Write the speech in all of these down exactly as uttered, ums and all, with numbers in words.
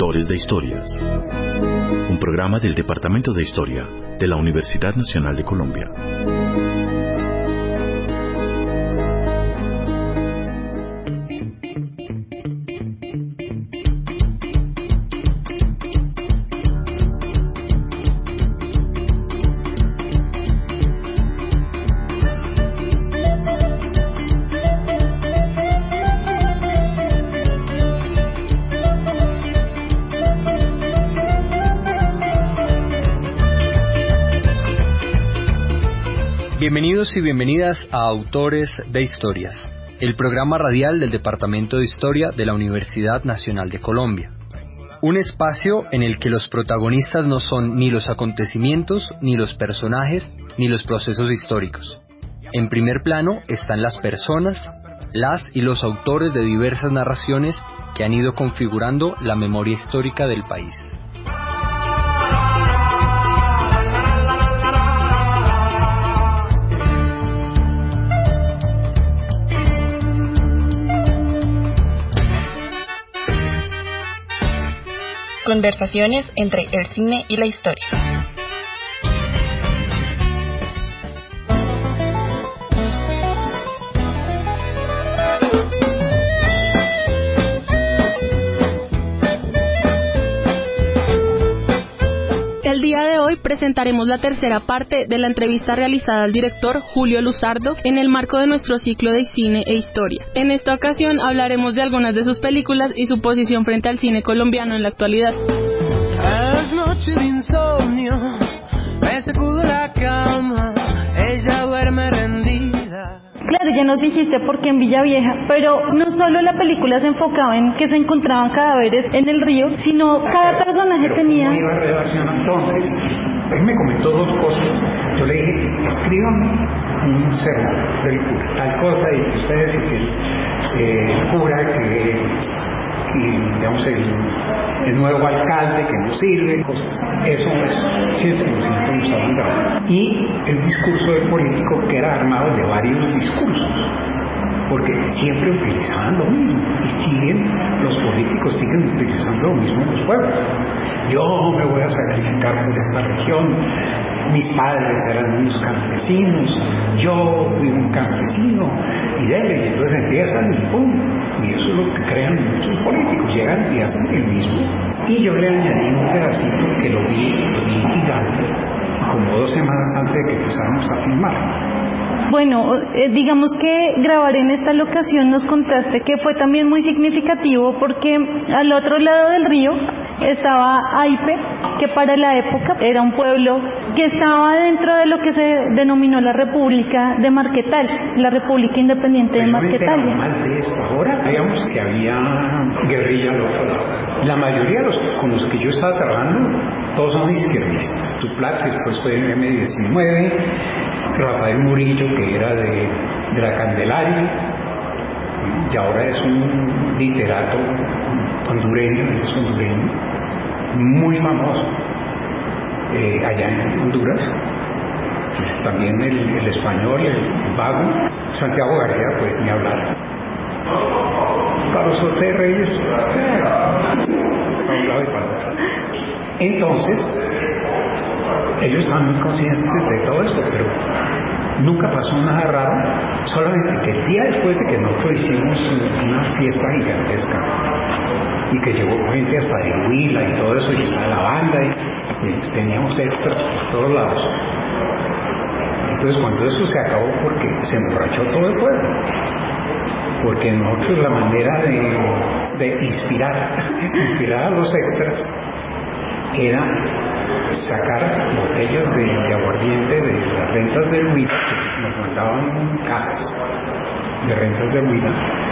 Autores de Historias, un programa del Departamento de Historia de la Universidad Nacional de Colombia. Bienvenidos y bienvenidas a Autores de Historias, el programa radial del Departamento de Historia de la Universidad Nacional de Colombia. Un espacio en el que los protagonistas no son ni los acontecimientos, ni los personajes, ni los procesos históricos. En primer plano están las personas, las y los autores de diversas narraciones que han ido configurando la memoria histórica del país. Conversaciones entre el cine y la historia. El día de hoy presentaremos la tercera parte de la entrevista realizada al director Julio Luzardo en el marco de nuestro ciclo de cine e historia. En esta ocasión hablaremos de algunas de sus películas y su posición frente al cine colombiano en la actualidad. Es noche de insomnio, me sacudo la cama, ella duerme rendida. Claro, ya nos dijiste por qué en Villavieja, pero no solo la película se enfocaba en que se encontraban cadáveres en el río, sino cada personaje pero tenía... ¿cómo iba a relacionar entonces? Él me comentó dos cosas. Yo le dije, escríbame un sermón del cura, tal cosa, y ustedes y que el, eh, el cura que... y digamos el, el nuevo alcalde que no sirve, cosas. Eso es cien por ciento nos estaban grabando. Y el discurso del político que era armado de varios discursos, porque siempre utilizaban lo mismo y siguen, los políticos siguen utilizando lo mismo en los pueblos. Yo me voy a sacrificar por esta región, mis padres eran unos campesinos, yo fui un campesino, y dele, y entonces empiezan y pum, y eso es lo que crean muchos políticos, llegan y hacen el mismo. Y yo le añadí un pedacito que lo vi, lo vi gigante, como dos semanas antes de que empezáramos a filmar. Bueno, eh, digamos que grabar en esta locación nos contaste que fue también muy significativo porque al otro lado del río estaba Aipe, que para la época era un pueblo que estaba dentro de lo que se denominó la República de Marquetal, la República Independiente de Marquetalia. Mal de esto. Ahora veamos que había guerrilla al otro lado. La mayoría de los con los que yo estaba trabajando, todos son izquierdistas. Tuplat, que después fue en eme diecinueve, Rafael Murillo, que era de, de la Candelaria, y ahora es un literato hondureño, es hondureño, muy famoso eh, allá en Honduras. Pues también el, el español, el, el vago, Santiago García, pues ni hablar. Carlos José Reyes, a un lado y para otro. Entonces, ellos estaban muy conscientes de todo esto, pero nunca pasó nada raro, solamente que el día después de que nosotros hicimos una fiesta gigantesca y que llevó gente hasta de Huila y todo eso, y estaba la banda y, y teníamos extras por todos lados. Entonces cuando eso se acabó, porque se emborrachó todo el pueblo, porque nosotros la manera de, de inspirar inspirar a los extras era sacar botellas de, de aguardiente de las rentas del Huila, que nos mandaban cajas de rentas del Huila,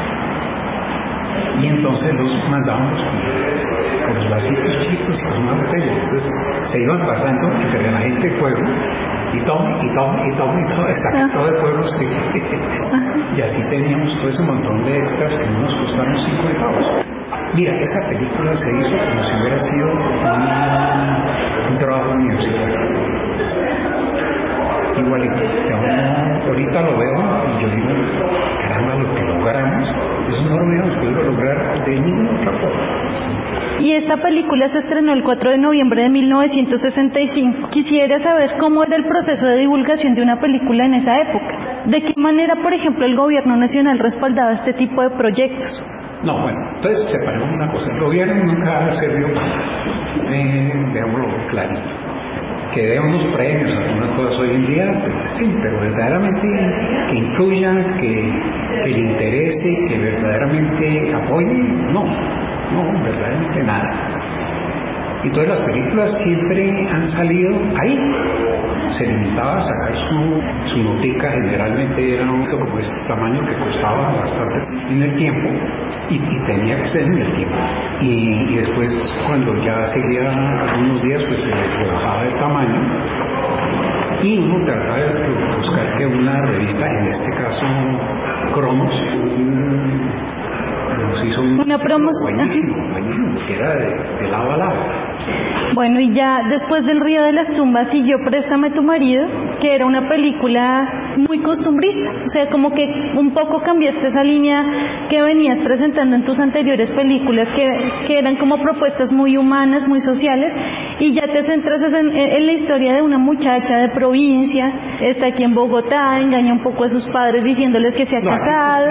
y entonces los mandábamos con los vasitos chiquitos y con una botella. Entonces se iban pasando entre la gente del pueblo y tome, y tome, y tome, y tome, hasta que todo el pueblo se... y así teníamos todo ese montón de extras que no nos costaron cinco centavos. Mira, esa película se hizo como si hubiera sido un, un trabajo universitario. igualito. Ahorita lo veo y yo digo, caramba, lo que logramos, eso no lo hubiéramos podido lograr de ninguna otra forma. Y esta película se estrenó el cuatro de noviembre de mil novecientos sesenta y cinco. Quisiera saber cómo era el proceso de divulgación de una película en esa época. ¿De qué manera, por ejemplo, el gobierno nacional respaldaba este tipo de proyectos? No, bueno, entonces separemos una cosa. El gobierno nunca servió para nada. Eh, veámoslo clarito. Que dé unos premios, algunas cosas hoy en día, pues sí, pero verdaderamente que influyan, que, que le interese, que verdaderamente apoye, no, no, verdaderamente nada. Y todas las películas siempre han salido ahí. Se limitaba a sacar su, su notica, generalmente era un como este tamaño que costaba bastante en el tiempo y, y tenía que ser en el tiempo. Y, y después, cuando ya seguía algunos días, pues se le bajaba el tamaño y uno trataba de buscar que una revista, en este caso Cronos, un, nos hizo un una promoción buenísimo, buenísimo, que era de, de lado a lado. Bueno, y ya después del Río de las Tumbas siguió Préstame tu marido, que era una película muy costumbrista, o sea, como que un poco cambiaste esa línea que venías presentando en tus anteriores películas, que, que eran como propuestas muy humanas, muy sociales, y ya te centras en, en la historia de una muchacha de provincia, está aquí en Bogotá, engaña un poco a sus padres diciéndoles que se ha no, casado.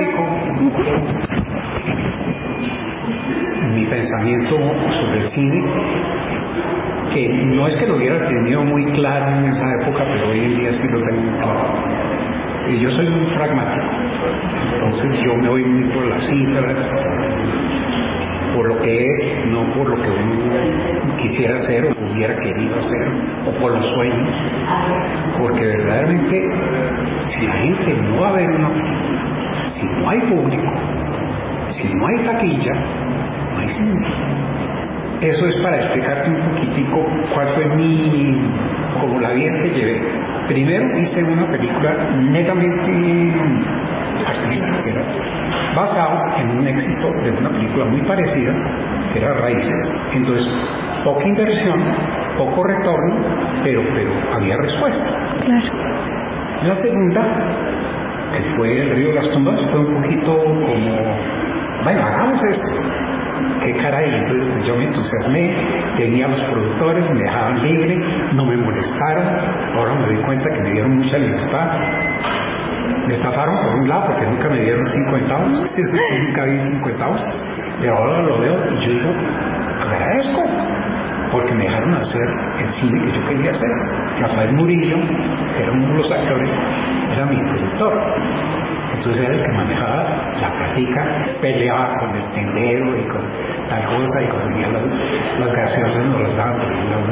Mi pensamiento sobre el cine, que no es que lo hubiera tenido muy claro en esa época, pero hoy en día sí lo tengo muy claro. Y yo soy muy pragmático, entonces yo me voy muy por las cifras, por lo que es, no por lo que uno quisiera hacer o hubiera querido hacer, o por los sueños, porque verdaderamente si la gente no va a ver una película, si no hay público, si no hay taquilla, no hay cine. Eso es para explicarte un poquitico cuál fue mi, como la vida que llevé. Primero hice una película netamente artística, que era basado en un éxito de una película muy parecida, que era Raíces. Entonces, poca inversión, poco retorno, pero, pero había respuesta. Claro. La segunda, que fue El Río de las Tumbas, fue un poquito como, bueno, hagamos esto. Qué caray, entonces pues yo me entusiasmé, tenía a los productores, me dejaban libre, no me molestaron, ahora me doy cuenta que me dieron mucha libertad. Me estafaron por un lado porque nunca me dieron cinco centavos, nunca vi cinco centavos, pero ahora lo veo y yo digo, agradezco, porque me dejaron hacer el cine que yo quería hacer. Rafael Murillo, que era uno de los actores, era mi productor. Entonces era el que manejaba la platica, peleaba con el tendero y con tal cosa y conseguía las, las gaseosas, nos las daban por el lado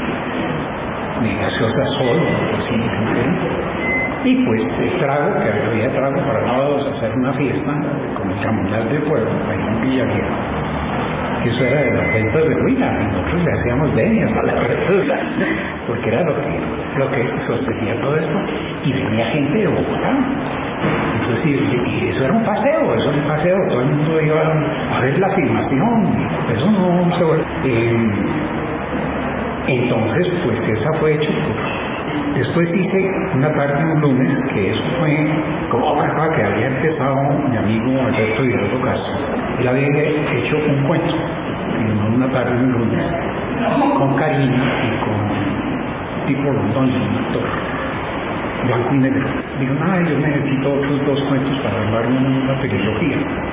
de, de gaseosa solo, así, ¿sí? Y pues el trago, que había trago para sábados hacer una fiesta con el caminal de pueblo, ahí en Villaviejo. Eso era de las ventas de ruina, y nosotros le hacíamos venias a la verdad, porque era lo que, lo que sostenía todo esto, y venía gente de Bogotá. Entonces, y eso era un paseo, eso era un paseo, todo el mundo iba a ver la filmación, eso no se vuelve. Eh, entonces, pues esa fue hecho. Después hice Una tarde un lunes, que eso fue como una que había empezado mi amigo Alberto Hidalgo Castro. Él había hecho un cuento, Una tarde un lunes, con Karina y con tipo Rondón, un actor blanco y negro. Digo, nada, yo necesito otros dos cuentos para armar una trilogía.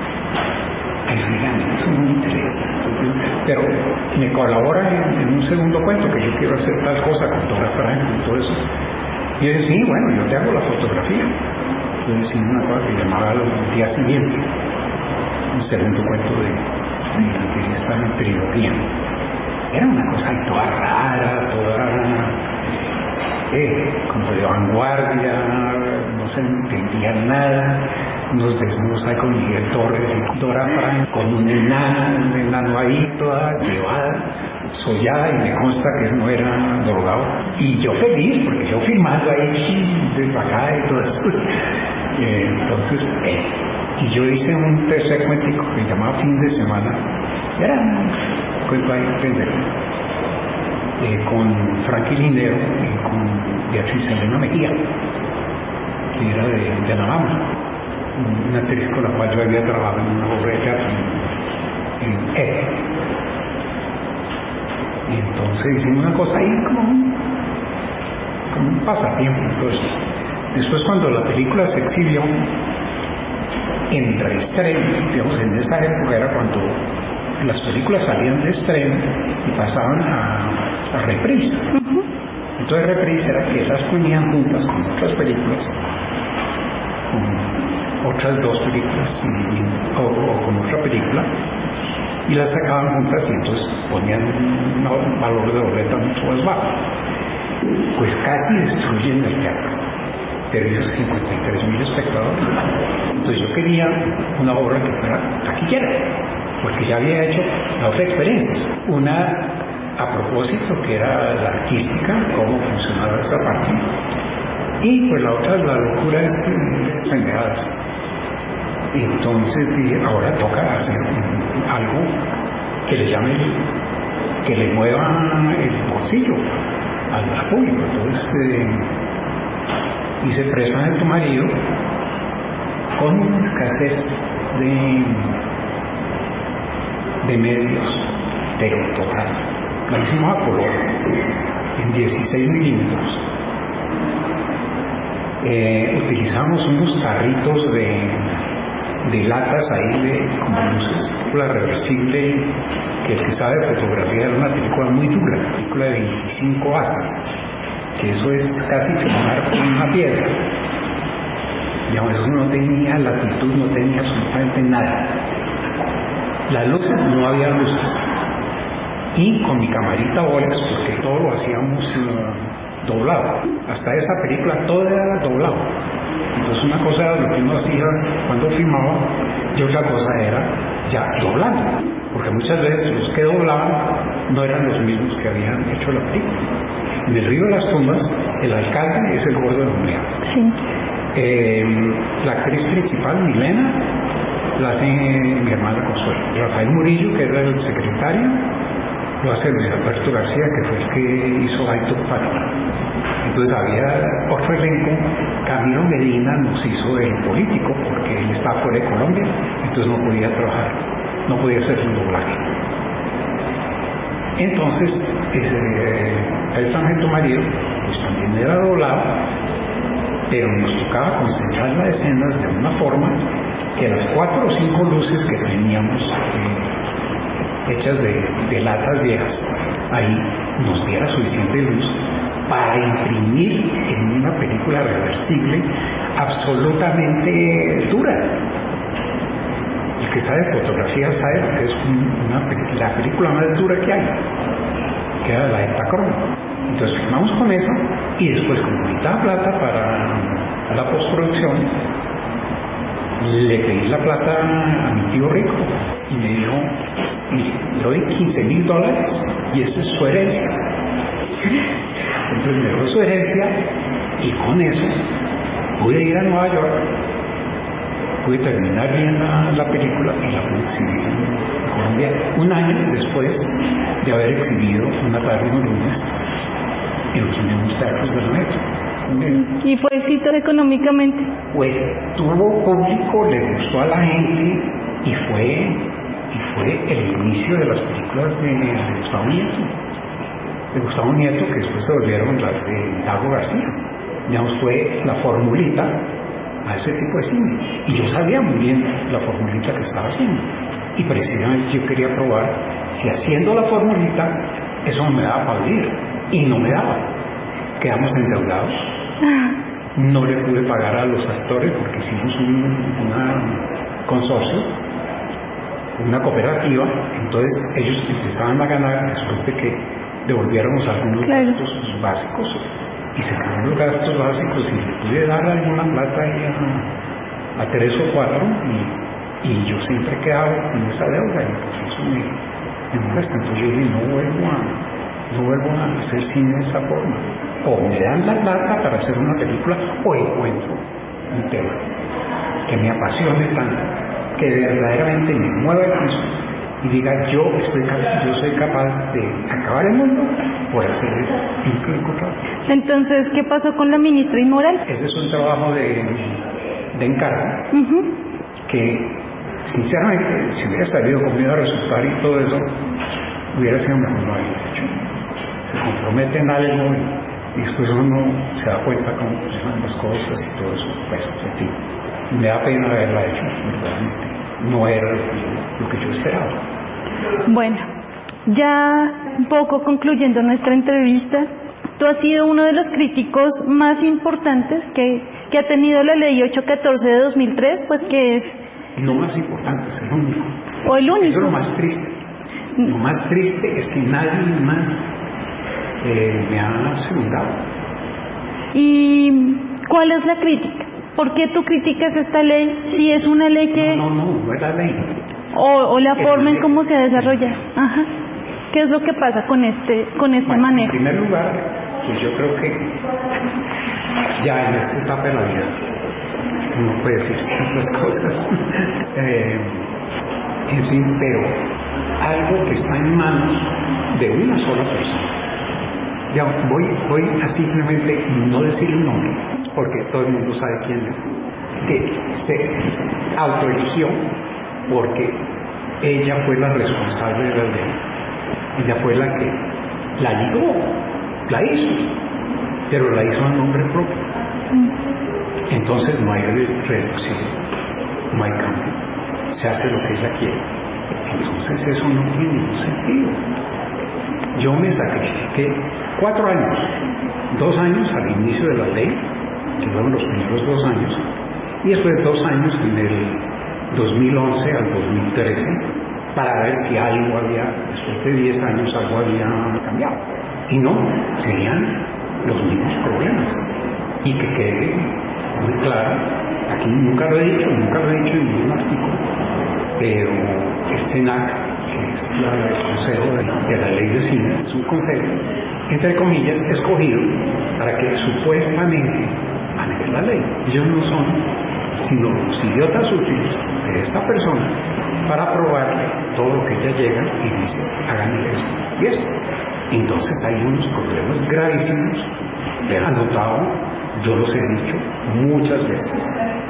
Ay, oigan, eso no me interesa. Pero me colabora en, en un segundo cuento que yo quiero hacer tal cosa con Dora Franco y todo eso. Y yo dije, sí, bueno, yo te hago la fotografía. Yo decía una cosa que llamaba El día siguiente, un segundo cuento de, de, de esta trilogía. Era una cosa toda rara, toda eh, como de vanguardia, no se entendía nada. Unos desnudos ahí con Miguel Torres y Dora Franco, con un enano, un enano ahí toda llevada, sollada, y me consta que no era drogado. Y yo feliz, porque yo filmando ahí desde acá y todo eso. Eh, entonces, eh, y yo hice un tercer cuentico que se llamaba Fin de Semana. Era un cuento ahí pendejo. eh, con Frankie Lindero y con Beatriz Elena Mejía, que era de, de Alabama, una actriz con la cual yo había trabajado en una obra de teatro en, en Ed. Y entonces hicimos una cosa ahí como un, como un pasatiempo. Entonces, después cuando la película se exhibió en reestreno, digamos, en esa época era cuando las películas salían de estreno y pasaban a, a reprise. Uh-huh. Entonces reprise era que las ponían juntas con otras películas, con otras dos películas y, o, o con otra película, y las sacaban juntas y entonces ponían un valor de boleta mucho más bajo. Pues casi destruyen el teatro, pero hizo cincuenta y tres mil espectadores. Entonces yo quería una obra que fuera taquillera, porque ya había hecho la otra experiencia, una a propósito que era la artística, cómo funcionaba esa parte, y pues la otra la locura es de pendejadas. Entonces dije, ahora toca hacer algo que le llame, que le mueva el bolsillo al, al público. Entonces eh, hice Preso de tu marido con una escasez de de medios, pero total. La hicimos a color en dieciséis milímetros. Eh, utilizamos unos tarritos de, de latas ahí de como luces, película reversible, que el que sabe de fotografía era una película muy dura, película de veinticinco asas, que eso es casi filmar con una piedra. Digamos, eso no tenía latitud, no tenía absolutamente nada. Las luces, no había luces. Y con mi camarita Bolex, porque todo lo hacíamos uh, doblado. Hasta esa película todo era doblado. Entonces una cosa era lo que uno hacía cuando filmaba y otra cosa era ya doblando. Porque muchas veces los que doblaban no eran los mismos que habían hecho la película. En el Río de las Tumbas, el alcalde es el gordo de Humea. Sí. Eh, la actriz principal, Milena, la hace mi hermana Consuelo. Rafael Murillo, que era el secretario, lo hace Luis Alberto García, que fue el que hizo Alto Panamá. Entonces había otro elenco. Camilo Medina nos hizo el político, porque él estaba fuera de Colombia, entonces no podía trabajar, no podía hacer un doblaje. Entonces, ese Préstame tu marido, pues también era doblado, pero nos tocaba concentrar las escenas de una forma que las cuatro o cinco luces que teníamos eh, hechas de, de latas viejas, ahí nos diera suficiente luz para imprimir en una película reversible absolutamente dura. El que sabe fotografía sabe que es una, la película más dura que hay, que era la Heptachroma. Entonces filmamos con eso y después, con mitad plata para la postproducción, le pedí la plata a mi tío rico y me dijo, mire, le doy quince mil dólares y esa es su herencia. Entonces me dio su herencia y con eso pude ir a Nueva York, pude terminar bien la, la película y la pude exhibir en Colombia un año después de haber exhibido Una tarde un lunes en los mismos teatros del metro. ¿Y fue exitoso económicamente? Pues tuvo público, le gustó a la gente y fue y fue el inicio de las películas de, de Gustavo Nieto. De Gustavo Nieto, que después se volvieron las de Dago García. Digamos, fue la formulita a ese tipo de cine. Y yo sabía muy bien la formulita que estaba haciendo. Y precisamente yo quería probar si haciendo la formulita eso me daba para vivir. Y no me daba. Quedamos endeudados. No le pude pagar a los actores porque hicimos un una consorcio, una cooperativa. Entonces ellos empezaban a ganar después de que devolviéramos algunos claro. gastos básicos. Y se quedaron los gastos básicos y le pude dar alguna plata ahí a, a tres o cuatro y, y yo siempre he quedado con esa deuda y pues eso me, me molesta. Entonces yo dije, no vuelvo a no vuelvo a hacer cine de esa forma. O me dan la plata para hacer una película o encuentro un tema que me apasione tanto, que verdaderamente me mueva el piso y diga yo estoy yo soy capaz de acabar el mundo por hacer esto y nunca lo he encontrado. Entonces, ¿qué pasó con la ministra inmoral? Ese es un trabajo de, de encargo Uh-huh. que sinceramente si hubiera salido conmigo a resultar y todo eso hubiera sido mejor no haberlo hecho. Se compromete en algo y, y después uno se da cuenta cómo funcionan las cosas y todo eso, pues en fin, me da pena haberla hecho, verdaderamente no era lo, lo que yo esperaba. Bueno, ya un poco concluyendo nuestra entrevista, tú has sido uno de los críticos más importantes que, que ha tenido la ley ochocientos catorce de dos mil tres, pues que es... No más importante, es el único. O el único. Eso es lo más triste. Lo más triste es que nadie más eh, me ha asegurado. ¿Y cuál es la crítica? ¿Por qué tú criticas esta ley si es una ley que... No, no, no, no es la ley. O, o la Es forma en ley. cómo se desarrolla. Ajá. ¿Qué es lo que pasa con este con este Bueno, manejo? en primer lugar, pues yo creo que ya en esta etapa de la vida uno puede decir ciertas cosas. eh, en fin, pero algo que está en manos de una sola persona. Ya voy, voy a simplemente no decir el nombre, porque todo el mundo sabe quién es, que se autoeligió porque ella fue la responsable de la ley, ella fue la que la ligó, la hizo, pero la hizo a nombre propio. Entonces no hay reducción, no hay cambio, se hace lo que ella quiere. Entonces eso no tiene ningún sentido. Yo me sacrifiqué cuatro años, dos años al inicio de la ley, que fueron los primeros dos años, y después dos años en el dos mil once al dos mil trece, para ver si algo había, después de diez años, algo había cambiado. Y no, serían los mismos problemas. Y que quede muy claro, aquí nunca lo he dicho, nunca lo he dicho en ningún artículo, pero el SENAC, que es la, el consejo de, de la ley de cine, es un consejo, entre comillas, escogido para que supuestamente maneje la ley. Ellos no son sino los idiotas útiles de esta persona para aprobarle todo lo que ella llega y dice, hagan esto y esto. Entonces hay unos problemas gravísimos. Le han anotado, yo los he dicho muchas veces,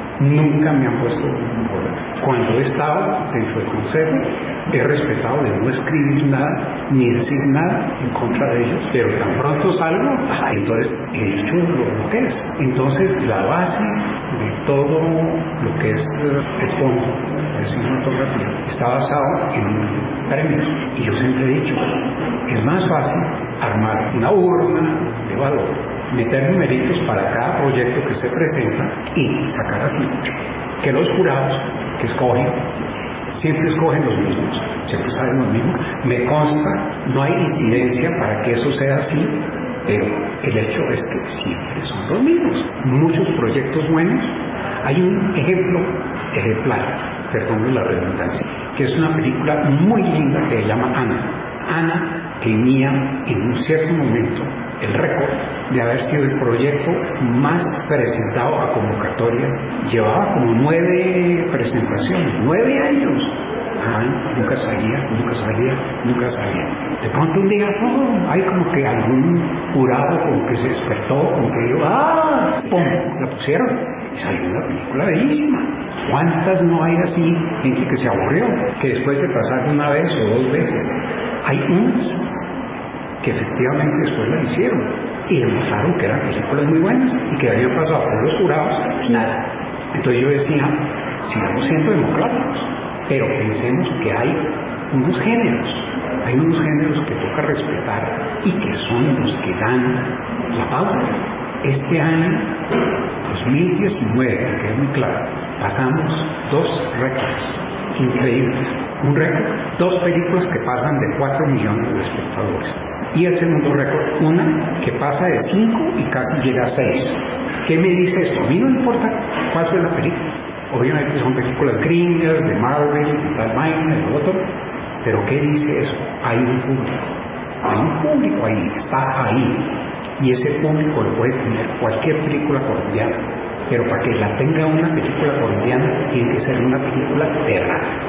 nunca me han puesto bolas. Cuando he estado dentro del consejo, he respetado de no escribir nada ni decir nada en contra de ellos, pero tan pronto salgo, ah, entonces he hecho lo que es. Entonces la base de todo lo que es el fondo de cinematografía está basado en premios. Y yo siempre he dicho, es más fácil armar una urna de valor, meter numeritos para cada proyecto que se presenta y sacar así, que los jurados que escogen siempre escogen los mismos, siempre saben los mismos. Me consta, no hay incidencia para que eso sea así, pero el hecho es que siempre son los mismos. Muchos proyectos buenos. Hay un ejemplo ejemplar, perdón la redundancia, que es una película muy linda que se llama Ana. Ana tenía en un cierto momento el récord de haber sido el proyecto más presentado a convocatoria. Llevaba como nueve presentaciones, nueve años. Ay, nunca salía, nunca salía, nunca salía. De pronto un día, oh, hay como que algún jurado como que se despertó, como que dijo, ¡ah! ¡Pum! La pusieron y salió una película bellísima. ¿Cuántas no hay así? Gente que se aburrió, que después de pasar una vez o dos veces, hay unas que efectivamente después la hicieron y demostraron que eran películas muy buenas y que habían pasado por los jurados, nada. Entonces yo decía, sigamos siendo democráticos, pero pensemos que hay unos géneros, hay unos géneros que toca respetar y que son los que dan la pauta. Este año, dos mil diecinueve, que es muy claro, pasamos dos récords increíbles. Un récord, dos películas que pasan de cuatro millones de espectadores. Y el segundo récord, una que pasa de cinco y casi llega a seis. ¿Qué me dice esto? A mí no me importa cuál fue la película. Obviamente son películas gringas, de Marvel, de tal vaina, de lo otro. Pero ¿qué dice eso? Hay un público. Hay un público ahí, está ahí. Y ese público lo puede tener cualquier película colombiana. Pero para que la tenga una película colombiana, tiene que ser una película de raro.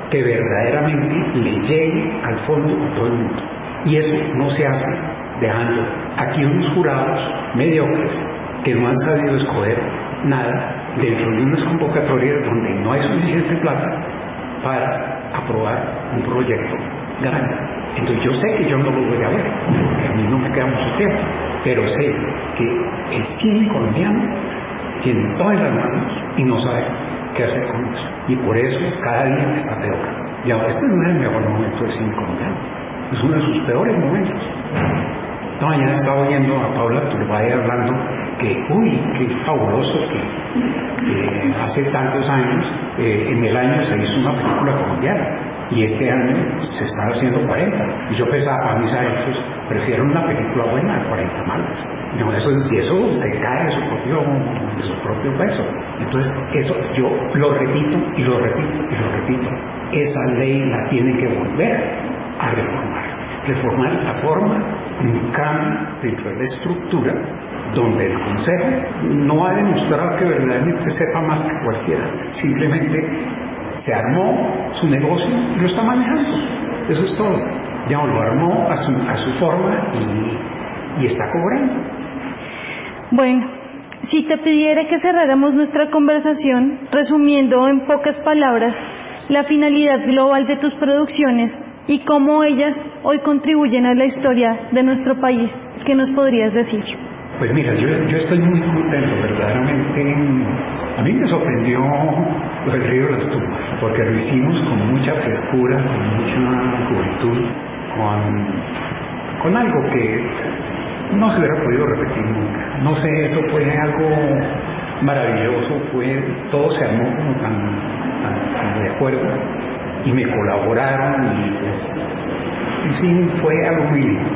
que verdaderamente le llegue al fondo a todo el mundo. Y eso no se hace dejando aquí unos jurados mediocres que no han sabido escoger nada dentro de unas convocatorias donde no hay suficiente plata para aprobar un proyecto grande. Entonces yo sé que yo no lo voy a ver, porque a mí no me queda mucho tiempo, pero sé que el cine colombiano tiene todas las manos y no sabe qué hacer con eso. Y por eso cada día está peor. Ya, este no es el mejor momento del cine colombiano, es uno de sus peores momentos. Esta mañana estaba oyendo a Paula Turbay hablando que, uy, qué fabuloso que eh, hace tantos años, eh, en el año se hizo una película colombiana y este año se están haciendo cuarenta. Y yo pensaba, a mis adentros, prefiero una película buena a cuarenta malas. No, eso, y eso se cae de su propio, de su propio peso. Entonces, eso yo lo repito y lo repito y lo repito. Esa ley la tiene que volver a reformar. Reformar la forma, un cambio dentro de la estructura, donde el Consejo no ha demostrado que verdaderamente sepa más que cualquiera, simplemente se armó su negocio y lo está manejando, eso es todo. Ya lo armó a su, a su forma y, y está cobrando. Bueno, si te pidiera que cerráramos nuestra conversación resumiendo en pocas palabras la finalidad global de tus producciones y cómo ellas hoy contribuyen a la historia de nuestro país, ¿qué nos podrías decir? Pues mira, yo, yo estoy muy contento, verdaderamente. A mí me sorprendió El río de las tumbas, porque lo hicimos con mucha frescura, con mucha juventud, con, con algo que no se hubiera podido repetir nunca. No sé, eso fue algo maravilloso, fue, todo se armó como tan, tan, tan de acuerdo, y me colaboraron, y pues, en fin, fue algo muy lindo.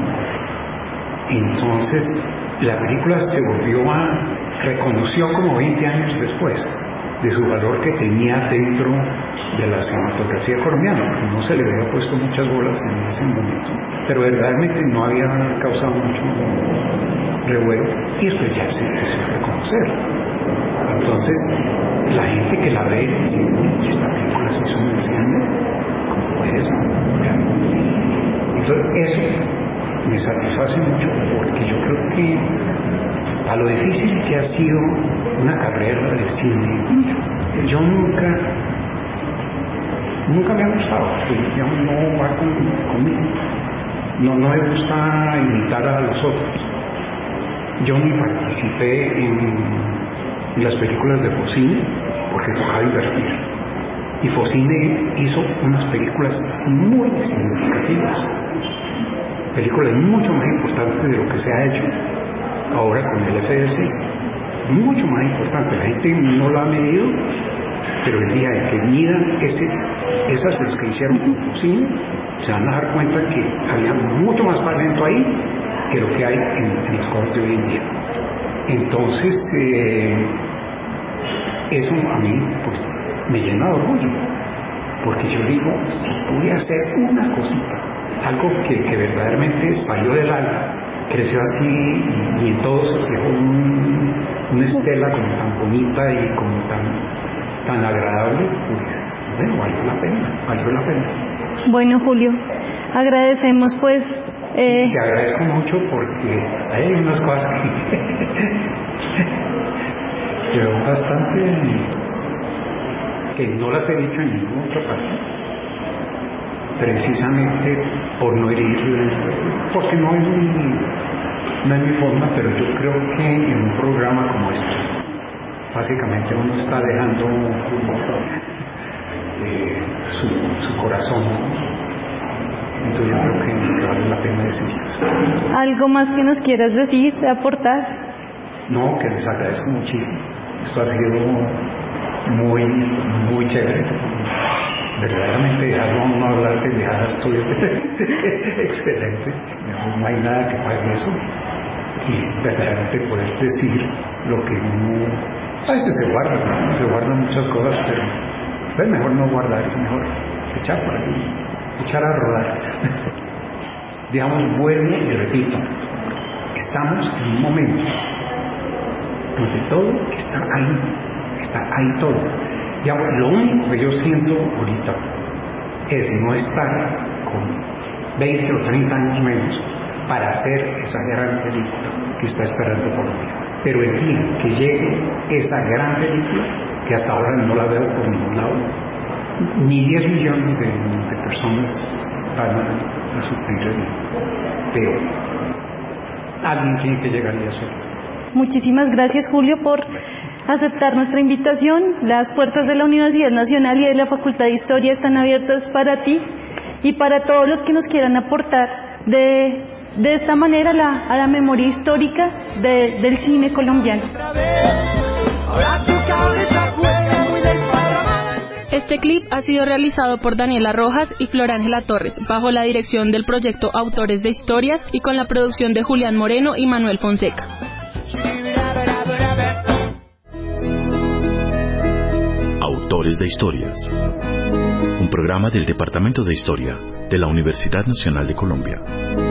Entonces, la película se volvió a, reconoció como veinte años después de su valor que tenía dentro de la cinematografía colombiana, porque no se le había puesto muchas bolas en ese momento, pero verdaderamente no había causado mucho revuelo, y esto ya se empezó a reconocer. Entonces, la gente que la ve dice, uy, esta película se hizo en el cine, ¿cómo fue eso? Entonces, eso me satisface mucho, porque yo creo que a lo difícil que ha sido una carrera de cine, yo nunca nunca me ha gustado, digamos, no va con, conmigo, no, no me gusta imitar a los otros. Yo ni participé en, en las películas de Focine porque tocaba invertir, y Focine hizo unas películas muy significativas, películas mucho más importantes de lo que se ha hecho ahora con el F D C, mucho más importante. La gente no lo ha medido, pero el día en que midan ese, esas de los que hicieron con cine, se van a dar cuenta que había mucho más talento ahí que lo que hay en, en las cosas de hoy en día. Entonces, eh, eso a mí pues me llena de orgullo, porque yo digo, si pude hacer una cosita, algo que, que verdaderamente salió del alma, creció así, y, y en todos dejó un, una estela como tan bonita y como tan, tan agradable, pues bueno, valió la pena, valió la pena. Bueno, Julio, agradecemos pues... Eh... Te agradezco mucho porque hay unas cosas que, que son bastante, que no las he dicho en ninguna otra parte, precisamente por no herir, porque no es mi, no es mi forma, pero yo creo que en un programa como este, básicamente uno está dejando eh, su, su corazón, entonces yo creo que vale la pena decirlo. ¿Algo más que nos quieras decir, aportar? No, que les agradezco muchísimo, esto ha sido muy, muy chévere. Verdaderamente dejarlo a uno hablar pendejadas tuyas excelente, no hay nada que pague eso, y verdaderamente poder decir lo que uno a veces se guarda, ¿no? Se guardan muchas cosas, pero es mejor no guardar, es mejor echar por ahí, echar a rodar. Digamos, vuelvo y repito, estamos en un momento donde todo está ahí, está ahí todo. Ya, lo único que yo siento ahorita es no estar con veinte o treinta años menos para hacer esa gran película que está esperando Colombia. Pero el día que llegue esa gran película, que hasta ahora no la veo por ningún lado, ni diez millones de, de personas van a, a sufrir el, pero alguien tiene que llegar y hacerlo. Muchísimas gracias, Julio, por aceptar nuestra invitación. Las puertas de la Universidad Nacional y de la Facultad de Historia están abiertas para ti y para todos los que nos quieran aportar de, de esta manera la, a la memoria histórica de, del cine colombiano. Este clip ha sido realizado por Daniela Rojas y Flor Ángela Torres, bajo la dirección del proyecto Autores de Historias y con la producción de Julián Moreno y Manuel Fonseca. Autores de Historias, un programa del Departamento de Historia de la Universidad Nacional de Colombia.